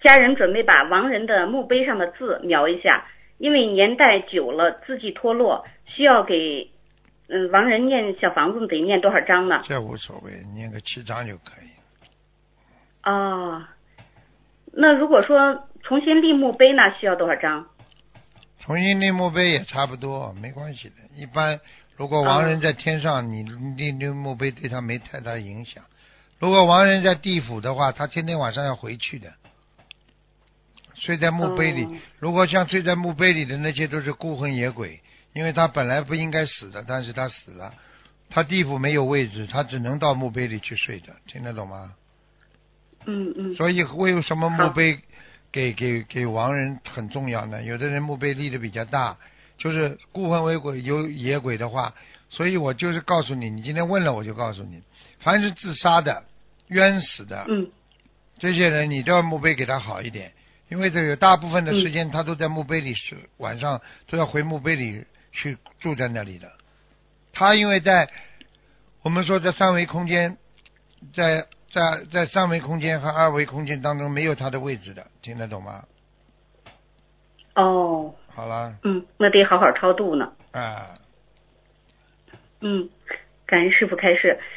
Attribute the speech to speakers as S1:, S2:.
S1: 家人准备把亡人的墓碑上的字描一下，因为年代久了字迹脱落，需要给亡人念小房子得念多少章呢？
S2: 这无所谓，念个7章就可以。
S1: 哦，那如果说重新立墓碑呢，需要多少章？
S2: 重新立墓碑也差不多，没关系的。一般如果亡人在天上，你立墓碑对他没太大影响。如果亡人在地府的话，他天天晚上要回去的，睡在墓碑里。如果像睡在墓碑里的那些都是孤魂野鬼，因为他本来不应该死的，但是他死了，他地府没有位置，他只能到墓碑里去睡的，听得懂吗？所以为什么墓碑给亡人很重要呢？有的人墓碑立的比较大，就是孤魂野鬼的话，所以我就是告诉你，你今天问了我就告诉你，凡是自杀的、冤死的，这些人你都要墓碑给他好一点，因为这个大部分的时间他都在墓碑里，晚上都要回墓碑里去住在那里的。他因为在我们说在三维空间，在三维空间和二维空间当中没有他的位置的，听得懂吗？
S1: 哦，
S2: 好了。
S1: 那得好好超度呢。
S2: 啊。
S1: 感恩师父开示。